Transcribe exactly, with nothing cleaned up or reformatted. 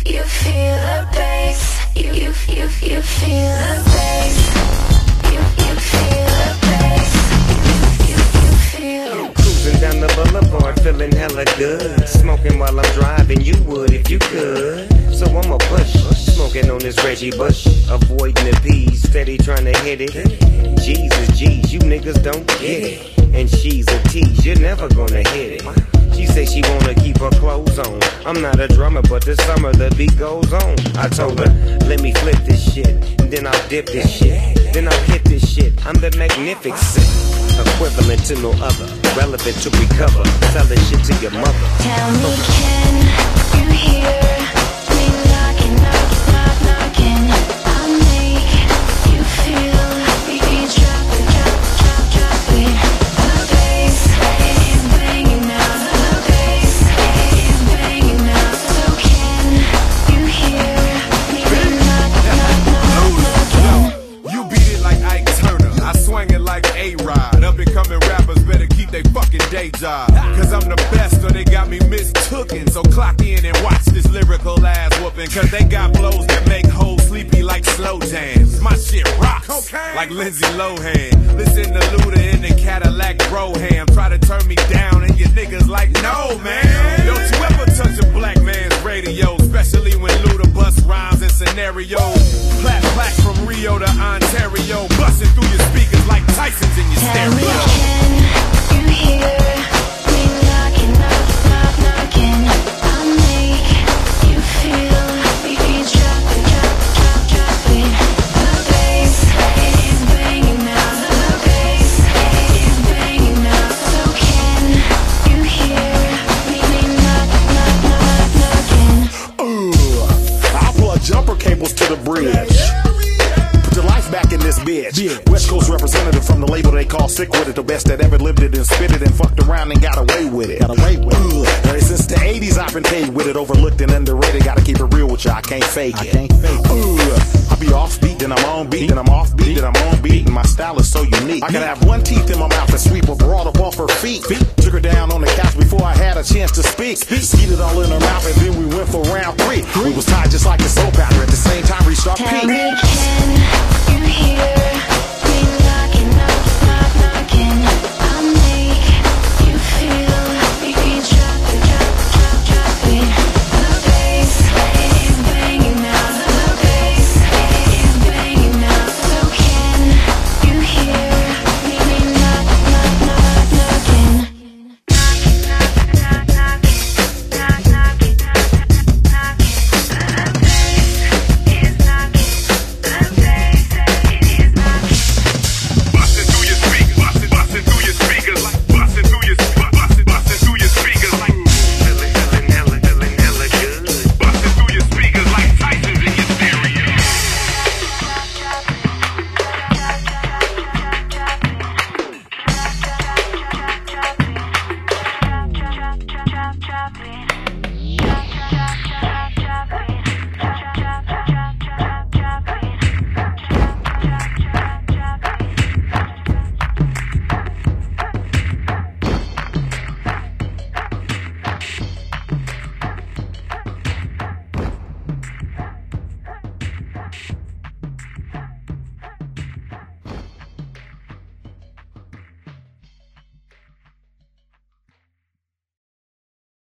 you feel the bass. You, you, you, you feel the bass. You, you feel the bass. You, you, you feel. Cruising down the boulevard, feeling hella good. Smoking while I'm driving, you would if you could. So I'ma push, smoking on this Reggie Bush. Avoiding the P's, steady trying to hit it. Jesus, G's, you niggas don't get it. And she's a tease, you're never gonna hit it. She say she wanna keep her clothes on. I'm not a drummer, but this summer the beat goes on. I told her, let me flip this shit, and then I'll dip this shit, then I'll hit this shit. I'm the magnificent, equivalent to no other, relevant to recover, selling shit to your mother. Tell me, can you hear me knocking, knock, knock, knocking? I'll make you feel me drop it, drop, drop, drop it. The bass is banging now. The bass is banging now. So can you hear me knock, knock, knock, knocking? You beat it like Ike Turner, I swing it like A-Rod. Up and coming rappers better keep they fucking day job, cause I'm the best or they got me mistooken. So clock in and watch this lyrical ass whooping, cause they got blows that make hoes sleepy like slow jams. My shit rocks like Lindsay Lohan. Listen to Luda in the Cadillac Brougham. Try to turn me down and your niggas like, no man, don't you ever touch a black man's radio, especially when Luda bust rhymes and scenarios. Plat plaques from Rio to Ontario, busting through your speakers like Tyson's in your Tell me, stereo. can you hear me knocking, knock, knock, knocking? I'll make you feel me drop it, drop, drop, drop it. The bass is banging now. The bass is banging now. So can you hear me knock, knock, knock, knocking? Uh, I plug jumper cables to the bridge. Put your life back in this bitch. West Coast representative from the label they call Sick With It. The best that ever lived it and spit it and fucked around and got away with it. Got away with it. Uh, since the eighties I've been paid with it. Overlooked and underrated. Gotta keep it real with you. I can't fake it. I can't fake it. Uh, I be off beat, then I'm on beat, then I'm off beat, then I'm on beat, and my style is so unique. I gotta have one teeth in my mouth and sweep her broad up off her feet. Took her down on the couch before I had a chance to speak. Skeeted all in her mouth and then we went for round three. We was tied just like a soap opera. At the same time, reached our Tell peak. me, can you hear